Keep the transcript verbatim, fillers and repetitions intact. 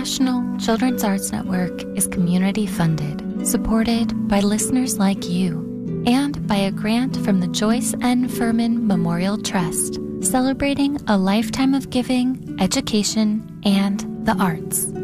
National Children's Arts Network is community funded, supported by listeners like you, and by a grant from the Joyce N. Furman Memorial Trust, celebrating a lifetime of giving, education, and the arts.